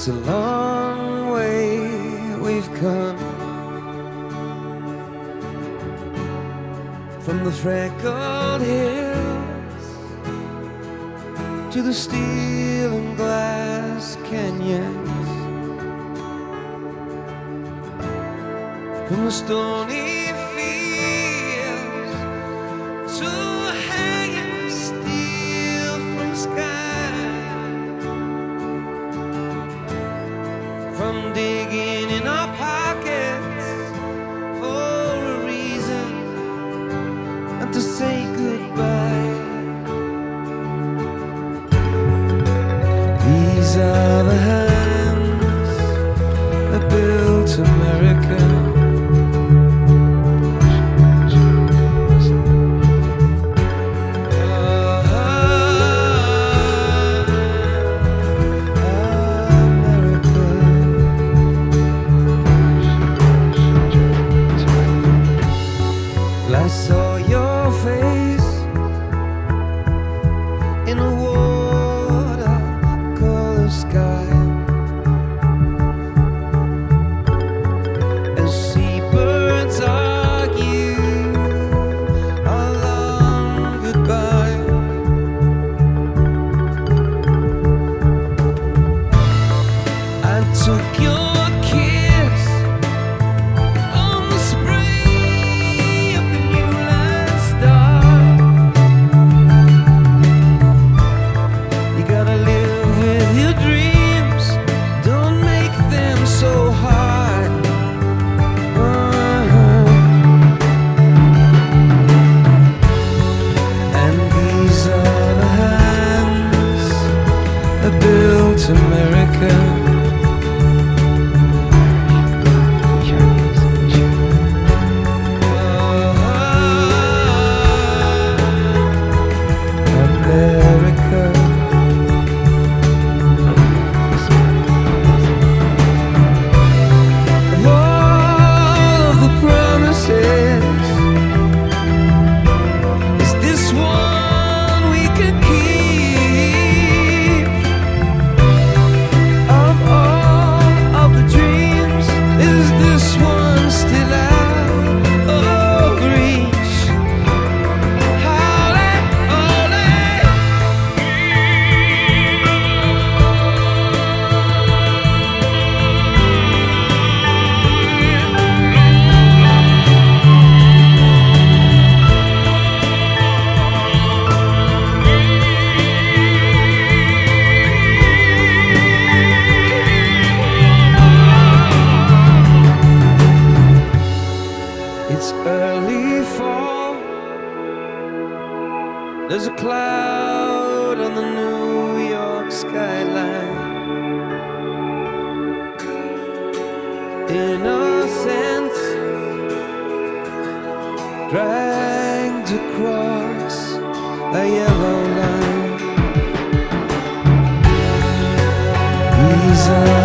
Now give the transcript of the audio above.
It's a long way we've come from the freckled hills to the steel and glass canyons, from the stony fields to hanging steel from the sky, from digging in our pockets for a reason and to say goodbye. These are the hands that built America. I saw your face in a watercolor sky, as seabirds argue a long goodbye. I took your kiss on the spray of the new line star. You gotta live with your dreams, don't make them so hard. And these are the hands that built America. It's early fall. There's a cloud on the New York skyline. Innocence dragged across a yellow line. These are